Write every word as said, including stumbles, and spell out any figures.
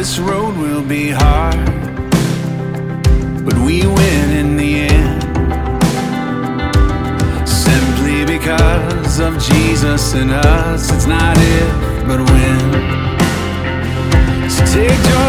This road will be hard, but we win in the end, simply because of Jesus in us. It's not if, but when. So take joy